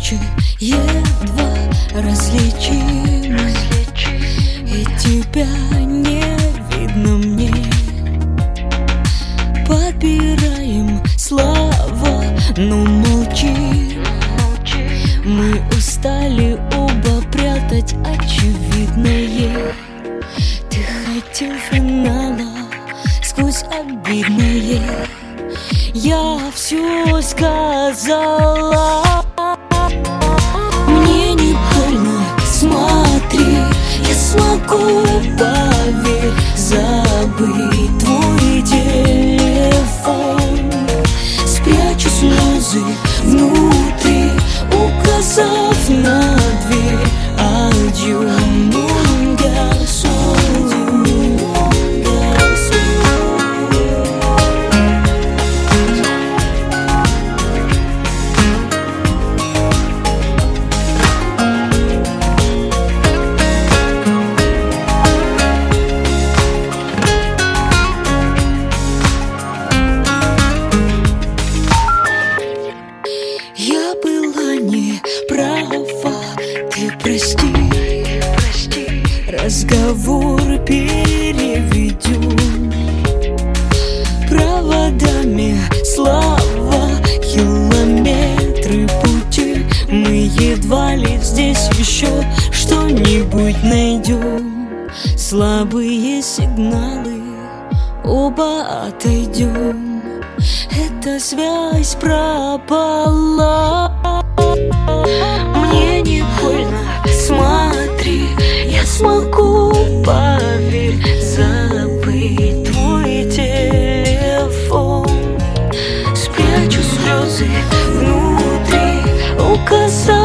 тучи едва различимы, и тебя не видно мне. Подбираем слова, но молчим. Мы устали оба прятать очевидное. Ты хотел финала сквозь обидное. Я все сказала. Мне не больно, смотри, я смогу, поверь, забыть твой телефон. Спрячу слезы внутри, указав на дверь. Адью, нунга, я была не права, ты прости. Разговор переведем проводами слова, километры пути. Мы едва ли здесь еще что-нибудь найдем. Слабые сигналы, оба отойдем. Эта связь пропала. Мне не больно, смотри, я смогу, поверь, забыть твой телефон. Спрячу слезы внутри, указав